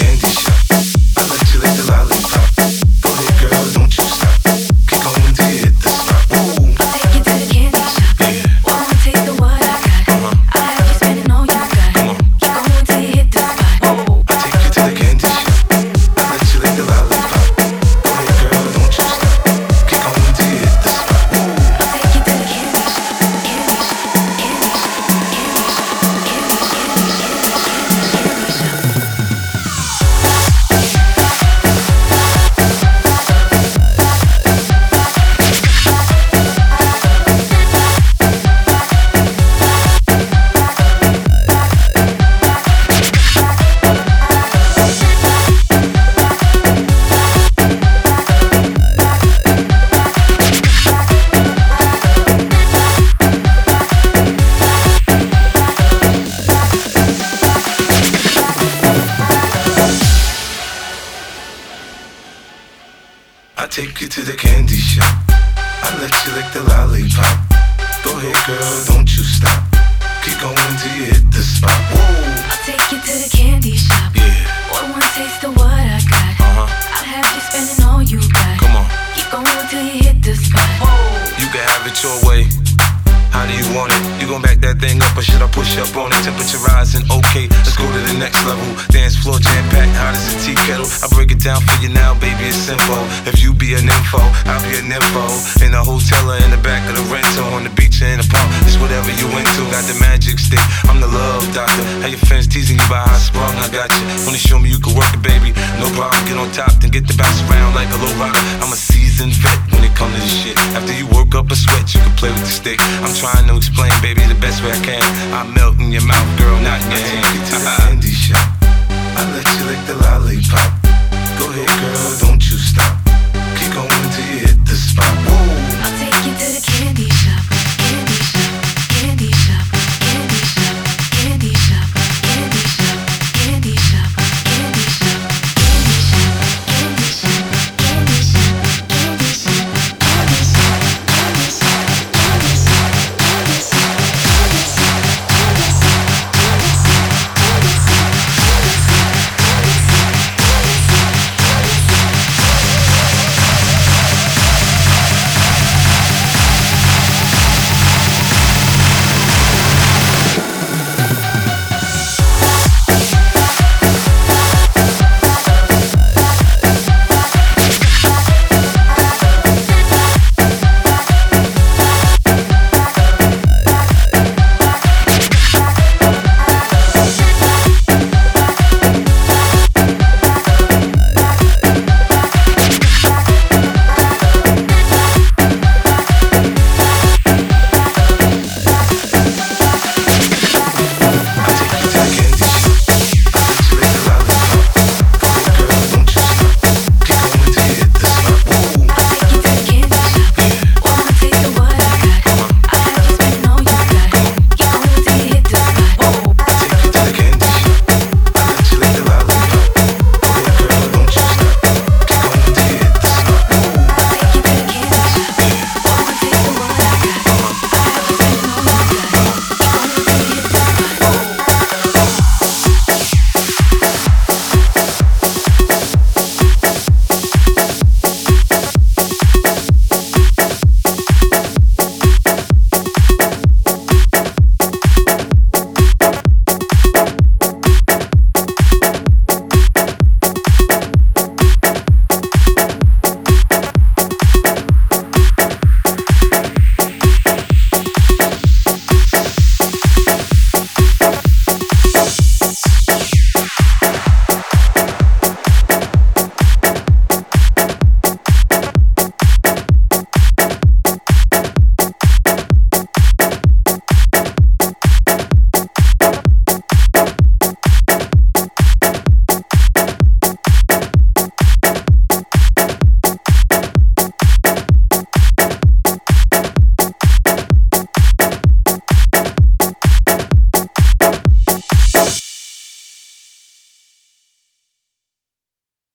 candy shop. I let you lick the lollipop. Go ahead, girl, don't you stop. Keep going till you hit the spot. Whoa. I'll take you to the candy shop. Yeah. Wanna taste of what I got? I'll have you spending all you got. Come on. Keep going till you hit the spot. Whoa. I take you to the candy shop. I let you lick the lollipop. Go ahead, girl, don't you stop. Keep going till you hit the spot. Whoa. I'll take you to the candy shop. Candy shop. Candy shop. Candy shop. Candy shop. Candy shop. I take you to the candy shop. I let you lick the lollipop. Go ahead, girl, don't you stop. Keep going till you hit the spot. Whoa. I'll take you to the candy shop. Yeah. Boy, one taste of what I got. I'll have you spending all you got. Come on. Keep going till you hit the spot. You can have it your way. How do you want it? You gon' back that thing up or should I push up on it? Temperature rising, okay, let's go to the next level. Dance floor jam-packed, hot as a tea kettle. I break it down for you now, baby, it's simple. If you be an info, I'll be an info. In a hotel or in the back of the rental, on the beach or in the park, it's whatever you into. Got the magic stick, I'm the love doctor. How your friends teasing you about how I sprung, I got you. Wanna show me you can work it, baby, no problem. Get on top, then get the bounce around like a low rocker. I'm a seasoned vet when it comes to this shit. After you work up a sweat, you can play with the stick. I'm trying to explain, baby, the best way I can. I melt in your mouth, girl, not in your hand. I take you to the candy shop. I let you lick the lollipop. Go ahead, girl, don't